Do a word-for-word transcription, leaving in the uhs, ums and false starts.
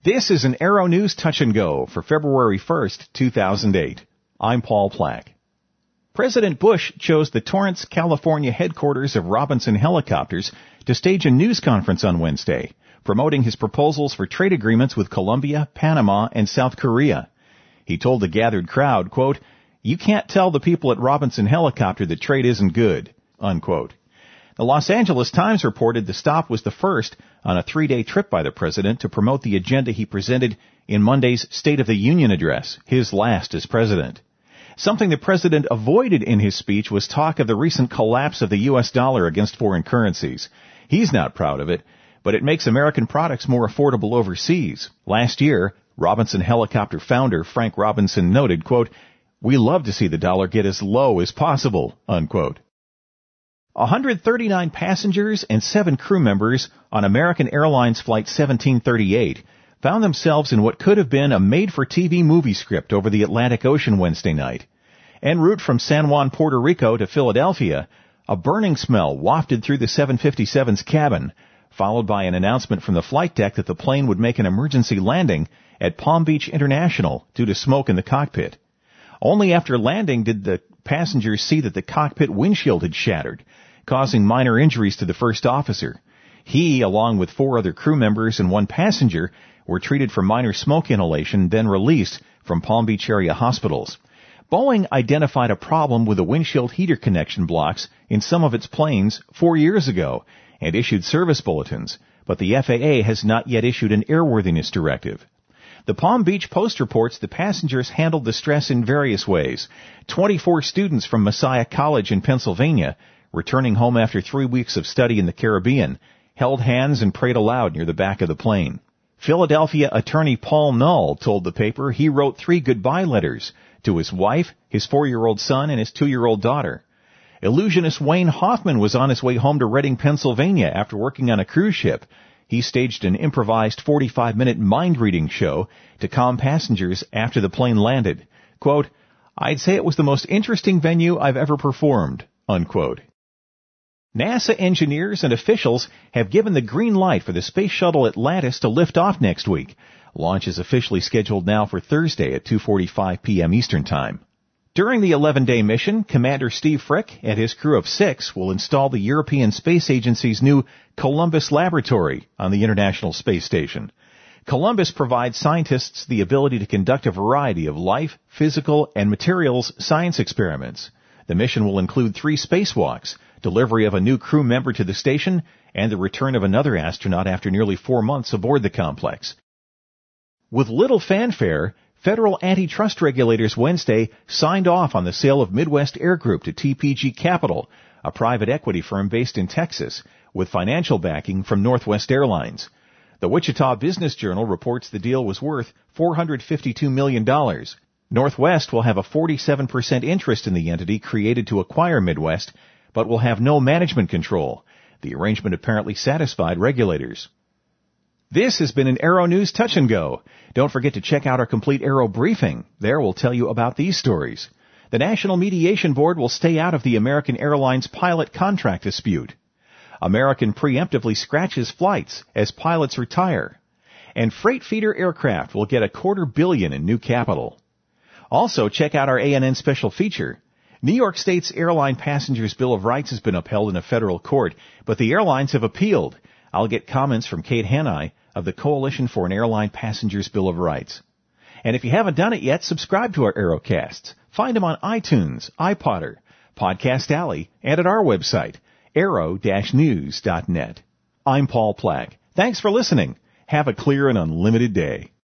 This is an Arrow News Touch and Go for February first, two thousand eight. I'm Paul Plack. President Bush chose the Torrance, California headquarters of Robinson Helicopters to stage a news conference on Wednesday, promoting his proposals for trade agreements with Colombia, Panama, and South Korea. He told the gathered crowd, quote, "You can't tell the people at Robinson Helicopter that trade isn't good," unquote. The Los Angeles Times reported the stop was the first on a three-day trip by the president to promote the agenda he presented in Monday's State of the Union address, his last as president. Something the president avoided in his speech was talk of the recent collapse of the U S dollar against foreign currencies. He's not proud of it, but it makes American products more affordable overseas. Last year, Robinson Helicopter founder Frank Robinson noted, quote, "We love to see the dollar get as low as possible," unquote. one hundred thirty-nine passengers and seven crew members on American Airlines Flight seventeen thirty-eight found themselves in what could have been a made-for-T V movie script over the Atlantic Ocean Wednesday night. En route from San Juan, Puerto Rico to Philadelphia, a burning smell wafted through the seven fifty-seven's cabin, followed by an announcement from the flight deck that the plane would make an emergency landing at Palm Beach International due to smoke in the cockpit. Only after landing did the passengers see that the cockpit windshield had shattered, causing minor injuries to the first officer. He, along with four other crew members and one passenger, were treated for minor smoke inhalation, then released from Palm Beach area hospitals. Boeing identified a problem with the windshield heater connection blocks in some of its planes four years ago and issued service bulletins, but the F A A has not yet issued an airworthiness directive. The Palm Beach Post reports the passengers handled the stress in various ways. twenty-four students from Messiah College in Pennsylvania, returning home after three weeks of study in the Caribbean, held hands and prayed aloud near the back of the plane. Philadelphia attorney Paul Null told the paper he wrote three goodbye letters to his wife, his four-year-old son, and his two-year-old daughter. Illusionist Wayne Hoffman was on his way home to Reading, Pennsylvania after working on a cruise ship. He staged an improvised forty-five minute mind-reading show to calm passengers after the plane landed. Quote, "I'd say it was the most interesting venue I've ever performed," unquote. NASA engineers and officials have given the green light for the Space Shuttle Atlantis to lift off next week. Launch is officially scheduled now for Thursday at two forty-five p.m. Eastern Time. During the eleven-day mission, Commander Steve Frick and his crew of six will install the European Space Agency's new Columbus Laboratory on the International Space Station. Columbus provides scientists the ability to conduct a variety of life, physical, and materials science experiments. The mission will include three spacewalks, delivery of a new crew member to the station, and the return of another astronaut after nearly four months aboard the complex. With little fanfare, federal antitrust regulators Wednesday signed off on the sale of Midwest Air Group to T P G Capital, a private equity firm based in Texas, with financial backing from Northwest Airlines. The Wichita Business Journal reports the deal was worth four hundred fifty-two million dollars. Northwest will have a forty-seven percent interest in the entity created to acquire Midwest, but will have no management control. The arrangement apparently satisfied regulators. This has been an Arrow News Touch and Go. Don't forget to check out our complete Arrow briefing. There we'll tell you about these stories. The National Mediation Board will stay out of the American Airlines pilot contract dispute. American preemptively scratches flights as pilots retire. And freight feeder aircraft will get a quarter billion in new capital. Also, check out our A N N special feature. New York State's Airline Passengers Bill of Rights has been upheld in a federal court, but the airlines have appealed. I'll get comments from Kate Hanai of the Coalition for an Airline Passengers Bill of Rights. And if you haven't done it yet, subscribe to our Aerocasts. Find them on iTunes, iPodder, Podcast Alley, and at our website, arrow dash news dot net. I'm Paul Plack. Thanks for listening. Have a clear and unlimited day.